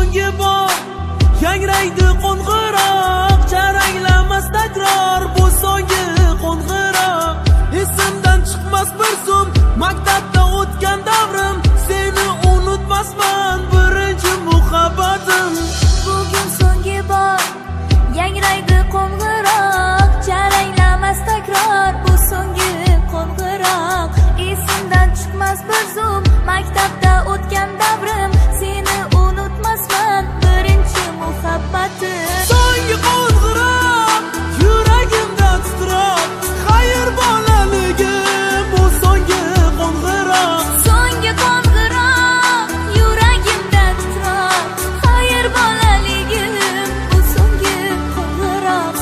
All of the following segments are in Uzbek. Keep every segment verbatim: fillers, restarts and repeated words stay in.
so'nggi bor yangraydi qo'ng'iroq, charanglamas takror bu so'nggi qo'ng'iroq. Esimdan chiqmas bir zum maktabda o'tgan davrim, seni unutmasman birinchi muhabbatim. Bugun so'nggi bor yangraydi qo'ng'iroq, charanglamas takror bu so'nggi qo'ng'iroq. Esimdan chiqmas bir zum maktabda o'tgan davrim, seni unutmasman birinchi muhabbatim. So'nggi qo'ng'iroq yuragimda titroq, xayr bolaligim bu so'nggi qo'ng'iroq. So'nggi qo'ng'iroq yuragimda titroq, xayr bolaligim bu so'nggi qo'ng'iroq.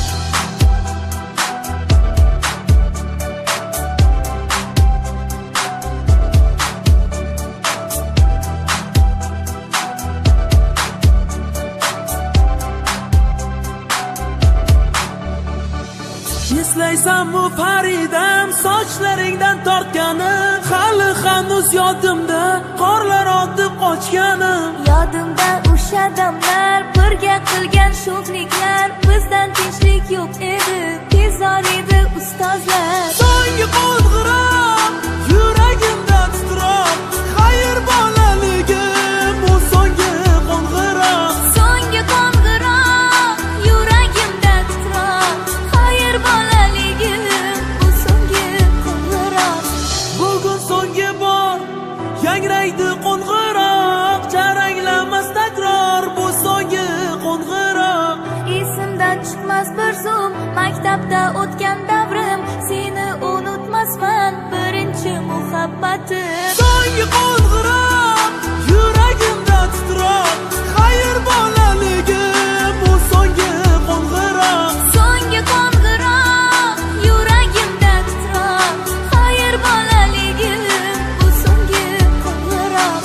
Eslaysanmi Faridam, sochlaringdan tortganim, hali hanuz yodimda qorlar otib qochganim. Yodimda o'sha damlar, birga qilgan sho'xliklar, bizdan tinchlik yo'q edi, bezor edi ustozlar. So'nggi qo'ng'iroq yuragimda titroq, xayr bolaligim bu so'nggi qo'ng'iroq. So'nggi qo'ng'iroq yuragimda titroq, xayr bolaligim bu so'nggi qo'ng'iroq. Bugun so'nggi bor yangraydi qo'ng'iroq, charanglamas takror bu so'nggi qo'ng'iroq. Esimdan chiqmas bir zum maktabda o'tgan davrim, seni unutmasman birinchi muhabbatim. So'nggi qo'ng'iroq yuragimda titroq, xayr bolaligim bu so'nggi qo'ng'iroq. So'nggi qo'ng'iroq yuragimda titroq, xayr bolaligim bu so'nggi qo'ng'iroq.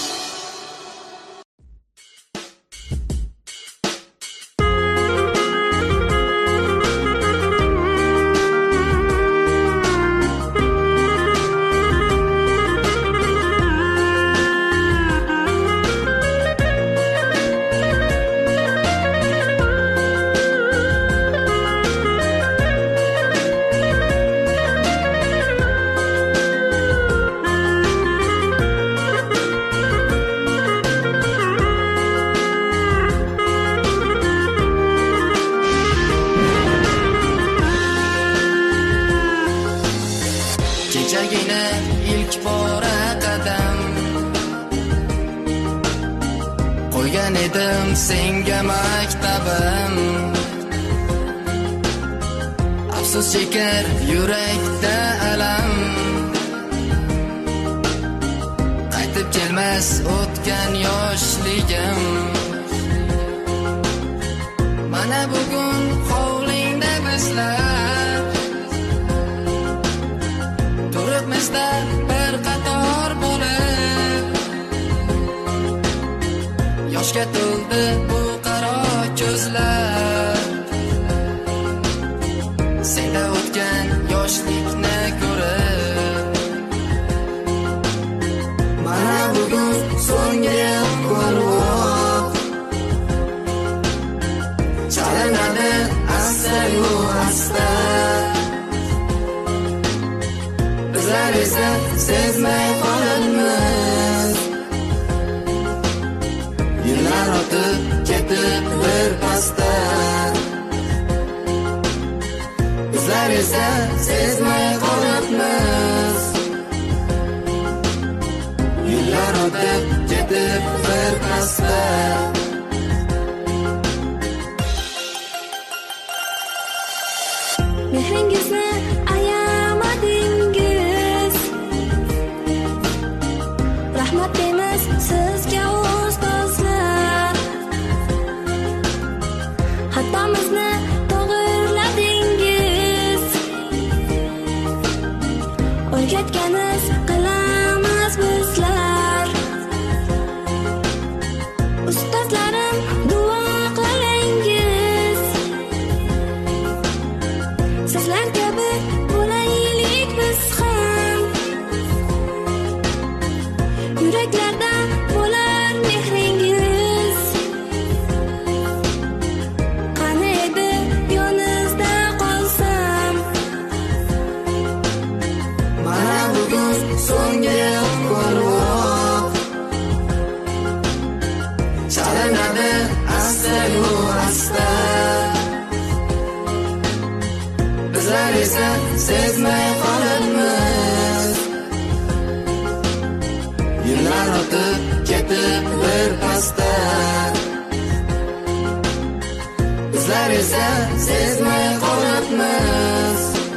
Kechagina ilk bora qadam qo'ygan edim senga maktabim. Afsus chekar yurakda alam, qaytib kelmas o'tgan yoshligim. Mana bugun hovlingda bizlar turibmizda bir qator bo'lib, yoshga to'ldi bu qaro ko'zlar. Senda o'tgan yoshlikni ko'rib, mana bugun so'nggi qo'ng'iroq chalinadi asta-yu asta. Bizlar esa sezmay qolamiz, yillar o'tib ketib bir pasda. Bizlar esa sezmay qolamiz, yillar o'tib ketib bir pasda. Mehringizni ayamadingiz, rahmat deymiz sizga ustozlar. Xatomizni to'g'irladingiz, o'rgatganingiz qilamiz bizlar. Ustozlarim duo qilingiz, sizlar kabi bo'laylik biz ham, yuraklardan bo'lar sezmay qolibmiz. Yillar o'tib ketib bir pasda, bizlar esa sezmay qolibmiz.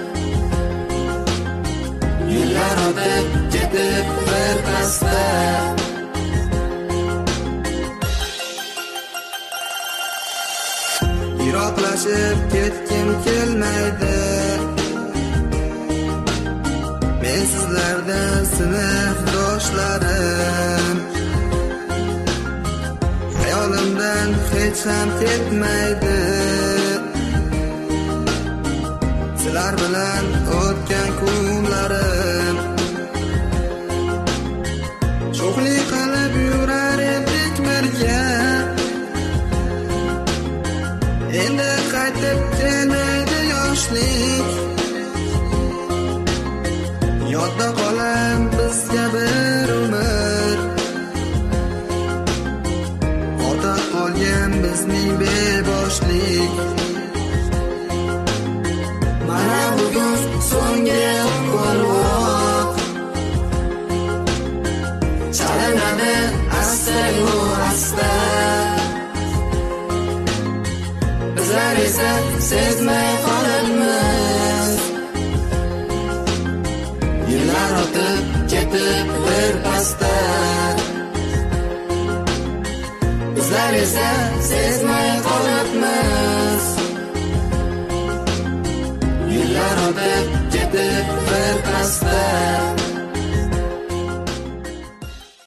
Yillar o'tib ketib bir pasda. Yiroqlashib ketgim kelmaydi, men sizlarda sinfdoshlarim. Hayolimdan hech ham ketmaydi, sizlar bilan o'tgan kunlarim. Sho'xlik qilib yurar edik birga, endi qaytib kelmaydi yoshlik. Yodda qolar bizga bir umr, ortda qolgan bizning beboshlik. Mana bugun so'nggi qo'ng'iroq chalinadi asta-yu asta. Bizlar esa sezmay qolibmiz. Yillar o'tib ketib bir pasda, bizlar esa sezmay qolibmiz.